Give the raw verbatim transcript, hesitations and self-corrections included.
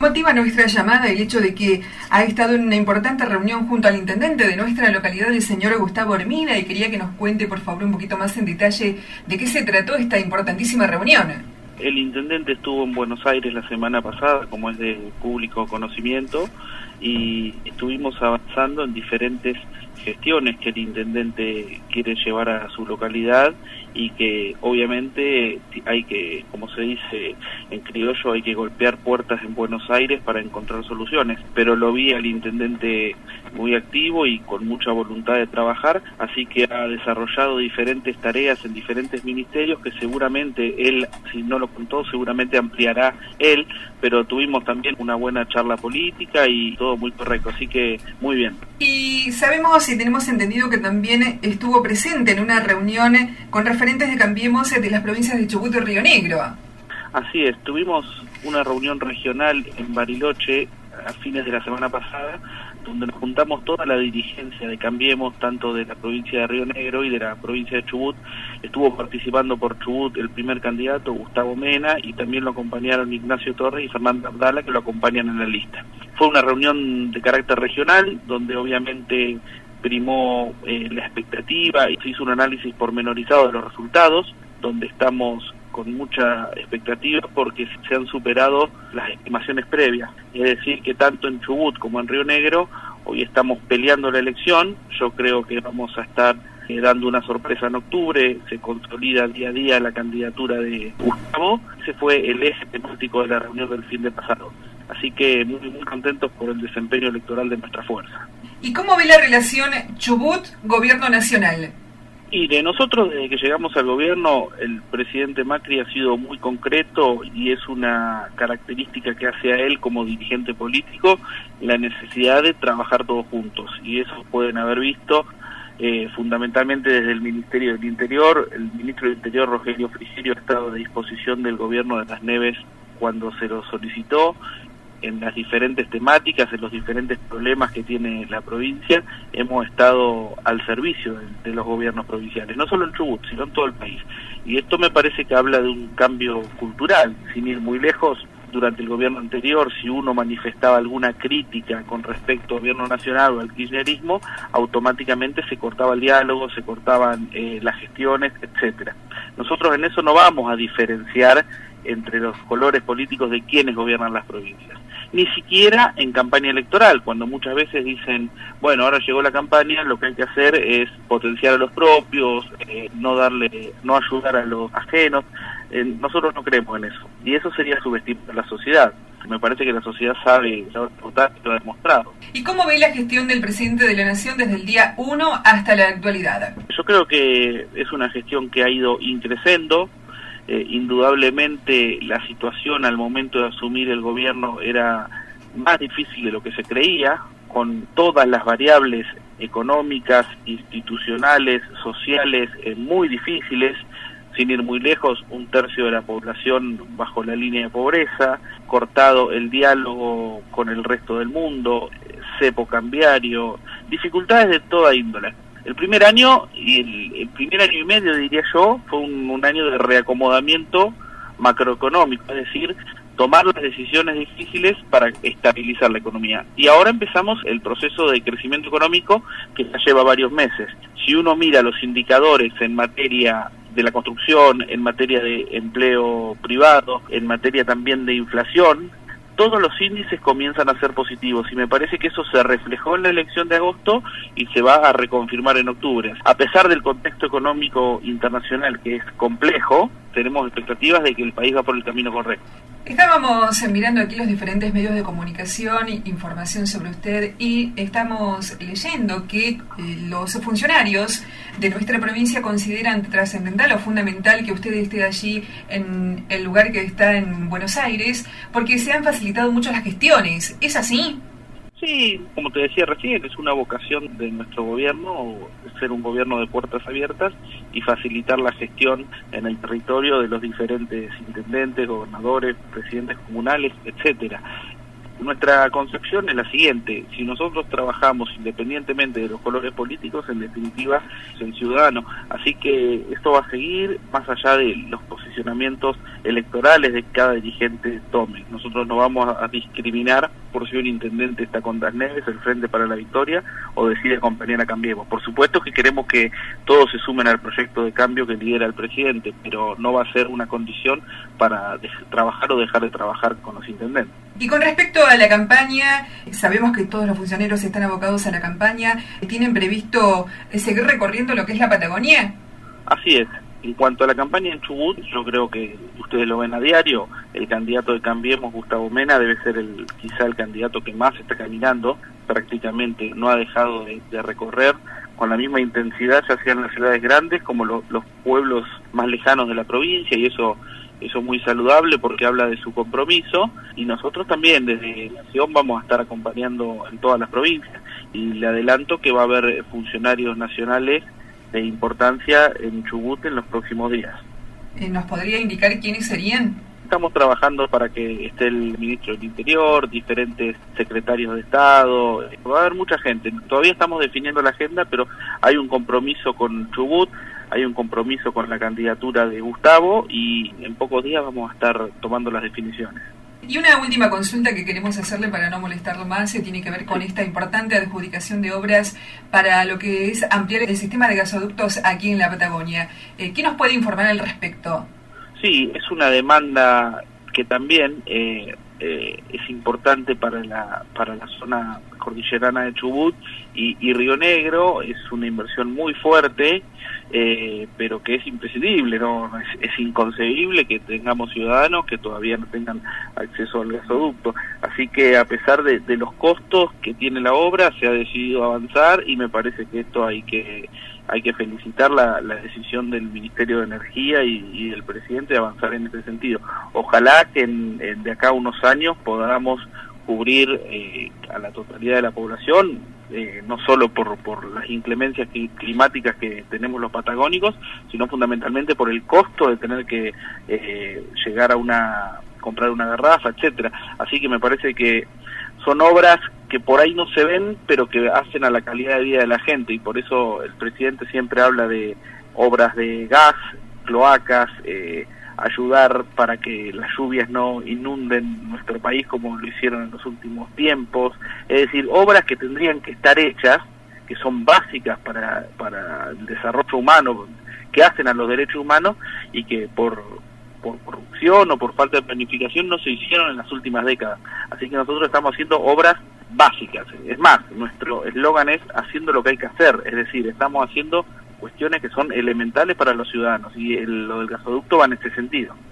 Motiva nuestra llamada el hecho de que ha estado en una importante reunión junto al intendente de nuestra localidad, el señor Gustavo Hermida, y quería que nos cuente, por favor, un poquito más en detalle de qué se trató esta importantísima reunión. El intendente estuvo en Buenos Aires la semana pasada, como es de público conocimiento, y estuvimos avanzando en diferentes gestiones que el intendente quiere llevar a su localidad y que obviamente hay que, como se dice en criollo, hay que golpear puertas en Buenos Aires para encontrar soluciones, pero lo vi al intendente muy activo y con mucha voluntad de trabajar, así que ha desarrollado diferentes tareas en diferentes ministerios que seguramente él, si no lo contó, seguramente ampliará él, pero tuvimos también una buena charla política y todo muy correcto, así que muy bien. Y sabemos y tenemos entendido que también estuvo presente en una reunión con referentes de Cambiemos de las provincias de Chubut y Río Negro. Así es, tuvimos una reunión regional en Bariloche a fines de la semana pasada, donde nos juntamos toda la dirigencia de Cambiemos, tanto de la provincia de Río Negro y de la provincia de Chubut. Estuvo participando por Chubut el primer candidato, Gustavo Mena, y también lo acompañaron Ignacio Torres y Fernando Abdala, que lo acompañan en la lista. Fue una reunión de carácter regional, donde obviamente primó eh, la expectativa y se hizo un análisis pormenorizado de los resultados, donde estamos con mucha expectativa porque se han superado las estimaciones previas. Es decir, que tanto en Chubut como en Río Negro hoy estamos peleando la elección. Yo creo que vamos a estar eh, dando una sorpresa en octubre, se consolida día a día la candidatura de Gustavo. Ese fue el eje temático de la reunión del fin de pasado. Así que muy, muy contentos por el desempeño electoral de nuestra fuerza. ¿Y cómo ve la relación Chubut-Gobierno Nacional? Y de nosotros, desde que llegamos al gobierno, el presidente Macri ha sido muy concreto y es una característica que hace a él como dirigente político la necesidad de trabajar todos juntos. Y eso pueden haber visto eh, fundamentalmente desde el Ministerio del Interior. El ministro del Interior, Rogelio Frigerio, ha estado a disposición del gobierno de Las Neves cuando se lo solicitó, en las diferentes temáticas, en los diferentes problemas que tiene la provincia. Hemos estado al servicio de, de los gobiernos provinciales, no solo en Chubut, sino en todo el país. Y esto me parece que habla de un cambio cultural, sin ir muy lejos. Durante el gobierno anterior, si uno manifestaba alguna crítica con respecto al gobierno nacional o al kirchnerismo, automáticamente se cortaba el diálogo, se cortaban eh, las gestiones, etcétera. Nosotros en eso no vamos a diferenciar entre los colores políticos de quienes gobiernan las provincias, ni siquiera en campaña electoral, cuando muchas veces dicen, bueno, ahora llegó la campaña, lo que hay que hacer es potenciar a los propios, eh, no darle, no ayudar a los ajenos. Eh, nosotros no creemos en eso, y eso sería subestimar a la sociedad. Me parece que la sociedad sabe, sabe votar, y lo ha demostrado. ¿Y cómo ve la gestión del presidente de la Nación desde el día uno hasta la actualidad? Yo creo que es una gestión que ha ido increciendo. Eh, indudablemente la situación al momento de asumir el gobierno era más difícil de lo que se creía, con todas las variables económicas, institucionales, sociales, eh, muy difíciles. Sin ir muy lejos, un tercio de la población bajo la línea de pobreza, cortado el diálogo con el resto del mundo, cepo cambiario, dificultades de toda índole. El primer año, y el, el primer año y medio, diría yo, fue un, un año de reacomodamiento macroeconómico, es decir, tomar las decisiones difíciles para estabilizar la economía. Y ahora empezamos el proceso de crecimiento económico que ya lleva varios meses. Si uno mira los indicadores en materia de la construcción, en materia de empleo privado, en materia también de inflación, todos los índices comienzan a ser positivos y me parece que eso se reflejó en la elección de agosto y se va a reconfirmar en octubre. A pesar del contexto económico internacional que es complejo, tenemos expectativas de que el país va por el camino correcto. Estábamos mirando aquí los diferentes medios de comunicación e información sobre usted y estamos leyendo que eh, los funcionarios de nuestra provincia consideran trascendental o fundamental que usted esté allí en el lugar que está en Buenos Aires porque se han facilitado mucho las gestiones. ¿Es así? Sí, como te decía recién, es una vocación de nuestro gobierno ser un gobierno de puertas abiertas y facilitar la gestión en el territorio de los diferentes intendentes, gobernadores, presidentes comunales, etcétera. Nuestra concepción es la siguiente: si nosotros trabajamos independientemente de los colores políticos, en definitiva es el ciudadano. Así que esto va a seguir más allá de los posicionamientos electorales de cada dirigente tome. Nosotros no vamos a discriminar por si un intendente está con Das Neves, el Frente para la Victoria, o decide acompañar a Cambiemos. Por supuesto que queremos que todos se sumen al proyecto de cambio que lidera el presidente, pero no va a ser una condición para trabajar o dejar de trabajar con los intendentes. Y con respecto a la campaña, sabemos que todos los funcionarios están abocados a la campaña. ¿Tienen previsto seguir recorriendo lo que es la Patagonia? Así es. En cuanto a la campaña en Chubut, yo creo que ustedes lo ven a diario. El candidato de Cambiemos, Gustavo Mena, debe ser el quizá el candidato que más está caminando. Prácticamente no ha dejado de, de recorrer con la misma intensidad, ya sea en las ciudades grandes como lo, los pueblos más lejanos de la provincia, y eso Eso es muy saludable porque habla de su compromiso, y nosotros también desde Nación vamos a estar acompañando en todas las provincias, y le adelanto que va a haber funcionarios nacionales de importancia en Chubut en los próximos días. ¿Nos podría indicar quiénes serían? Estamos trabajando para que esté el ministro del Interior, diferentes secretarios de Estado, va a haber mucha gente. Todavía estamos definiendo la agenda, pero hay un compromiso con Chubut, hay un compromiso con la candidatura de Gustavo, y en pocos días vamos a estar tomando las definiciones. Y una última consulta que queremos hacerle para no molestarlo más, se tiene que ver con esta importante adjudicación de obras para lo que es ampliar el sistema de gasoductos aquí en la Patagonia. Eh, ¿Qué nos puede informar al respecto? Sí, es una demanda que también eh, eh, es importante para la para la zona cordillerana de Chubut y, y Río Negro. Es una inversión muy fuerte, eh, pero que es imprescindible, ¿no? Es, es inconcebible que tengamos ciudadanos que todavía no tengan acceso al gasoducto. Así que a pesar de, de los costos que tiene la obra, se ha decidido avanzar, y me parece que esto hay que hay que felicitar la, la decisión del Ministerio de Energía y, y del presidente de avanzar en este sentido. Ojalá que en, en de acá a unos años podamos cubrir eh, a la totalidad de la población, eh, no solo por, por las inclemencias climáticas que tenemos los patagónicos, sino fundamentalmente por el costo de tener que eh, llegar a una comprar una garrafa, etcétera. Así que me parece que son obras que por ahí no se ven, pero que hacen a la calidad de vida de la gente, y por eso el presidente siempre habla de obras de gas, cloacas, eh, ayudar para que las lluvias no inunden nuestro país como lo hicieron en los últimos tiempos. Es decir, obras que tendrían que estar hechas, que son básicas para, para el desarrollo humano, que hacen a los derechos humanos, y que por, por corrupción o por falta de planificación no se hicieron en las últimas décadas. Así que nosotros estamos haciendo obras básicas. Es más, nuestro eslogan es haciendo lo que hay que hacer, es decir, estamos haciendo cuestiones que son elementales para los ciudadanos, y el, lo del gasoducto va en este sentido.